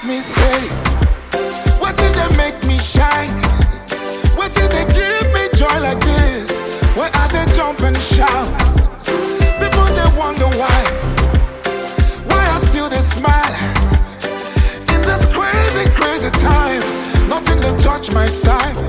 me say, what did they make me shine? What did they give me joy like this? Why are they jump and shout? People they wonder why I still they smile. In this crazy, crazy times, nothing to touch my side.